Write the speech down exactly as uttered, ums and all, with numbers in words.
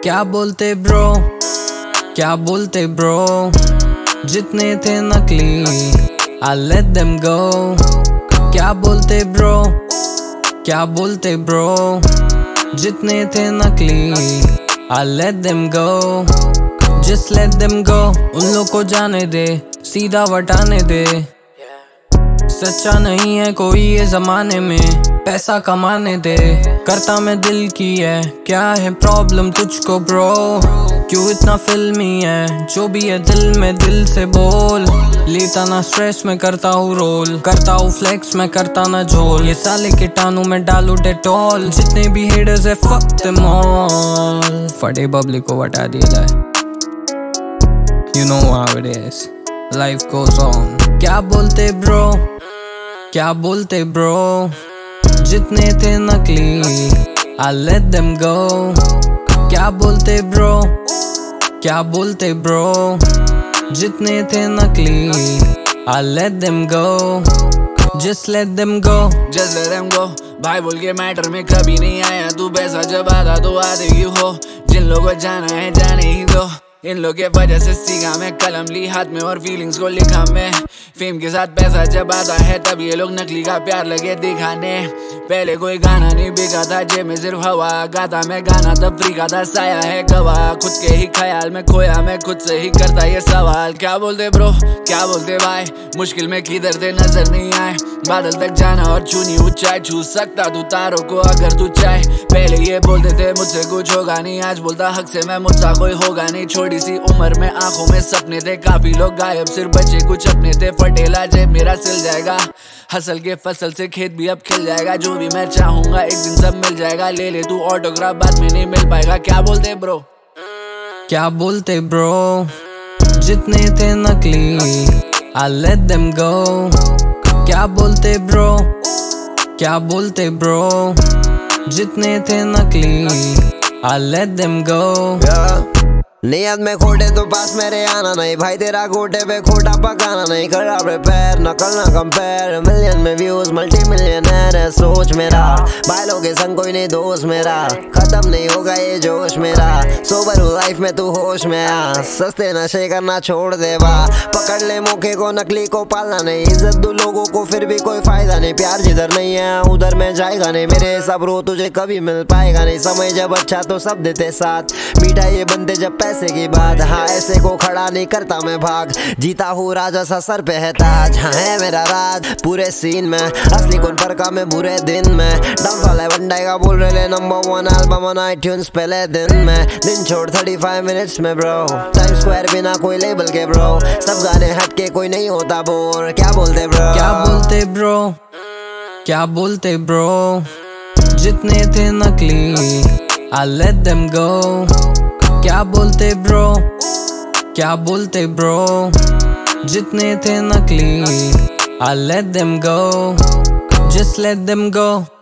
क्या बोलते ब्रो, क्या बोलते ब्रो, जितने थे नकली I let them go। क्या बोलते ब्रो, क्या बोलते ब्रो, जितने थे नकली I let them go, just let them go। उन लोग को जाने दे, सीधा वटाने दे, सच्चा नहीं है कोई ये जमाने में, पैसा कमाने दे। करता मैं दिल की है, क्या है प्रॉब्लम तुझको ब्रो, क्यों इतना फिल्मी है, जो भी है दिल में दिल से बोल। लेता ना स्ट्रेस में करता हूँ रोल, करता हूँ फ्लेक्स में करता ना झोल, ये साले कीटाणु में डालू डेटॉल। जितने भी हेडर्स है फक देम ऑल, फटे पब्लिक को वटा दिया है। You know how it is, life goes on। क्या बोलते ब्रो, क्या बोलते ब्रो, जितने थे नकली I let them go। क्या बोलते ब्रो, क्या बोलते ब्रो, जितने थे नकली I let them go, just let them go, just let them go। भाई बोल के मैटर में कभी नहीं आया तू, पैसा जब आता तो आते ही हो, जिन लोगों को जाना है जाने ही दो। इन लोग के वजह से सीखा मैं, कलम ली हाथ में और फीलिंग्स को लिखा मैं। फेम के साथ पैसा जब आता है तब ये लोग नकली का प्यार लगे दिखाने। पहले कोई गाना नहीं बिका था, जेब में सिर्फ हवा, गाता मैं गाना तब फ्री का था, साया है गवाह। खुद के ही ख्याल में खोया मैं, खुद से ही करता ये सवाल। क्या बोलते ब्रो, क्या बोलते भाई, मुश्किल में किधर थे नजर नहीं आए। बादल तक जाना और छूनी ऊंचाई, छू सकता तू तारों को अगर तू चाहे। पहले ये बोलते थे मुझसे कुछ होगा नहीं, आज बोलता हक से मैं मुझसा कोई होगा नहीं। छोटी सी उम्र में आंखों में सपने थे, काफी लोग गायब सिर्फ बचे कुछ अपने थे। फटेला जेब मेरा सिल जाएगा, हसल के फसल से खेत भी अब खिल जाएगा। जो भी मैं चाहूंगा एक दिन सब मिल जाएगा, ले ले तू ऑटोग्राफ बाद में नहीं मिल पाएगा। क्या बोलते ब्रो, क्या बोलते ब्रो, जितने थे नकली I let them go। क्या बोलते ब्रो, क्या बोलते ब्रो, जितने थे नकली I let them go। नियत में खोटे तो पास मेरे आना नहीं, भाई तेरा गोटे पे खोटा पकाना नहीं। कर प्रिपेयर नकल ना कंपेयर, मिलियन में व्यूज मल्टी मिलियनर है सोच मेरा। भाईलों के संग कोई नहीं दोस्त मेरा, खत्म नहीं होगा ये जोश मेरा। सोबर हूँ लाइफ में तू होश में आ, सस्ते नशे करना छोड़ दे बा। पकड़ ले मौके को, नकली को पालना नहीं, इज्जत दो लोगों को फिर भी कोई फायदा नहीं। प्यार जिधर नहीं है उधर में जाएगा नहीं, मेरे सब रो तुझे कभी मिल पाएगा नहीं। समय जब अच्छा तो सब देते साथ, मीठा ये बनते जब पैसे की बात। हाँ ऐसे को खड़ा नहीं करता मैं भाग, जीता हूँ राजा सा सर पे है ताज। हाँ है मेरा राज पूरे सीन में, असली कौन फर्का में बुरे दिन में। डाउनफॉल है वनडे का बोल रहे number one album on iTunes पहले दिन में। दिन छोड़ थर्टी फाइव मिनट्स में ब्रो, टाइम स्क्वायर बिना कोई लेबल के ब्रो। सब गाने हटके कोई नहीं होता बोर। क्या बोलते ब्रो, क्या बोलते ब्रो, क्या बोलते ब्रो, जितने थे नकली I let them go। क्या बोलते ब्रो, क्या बोलते ब्रो, जितने थे नकली I let them go, just let them go।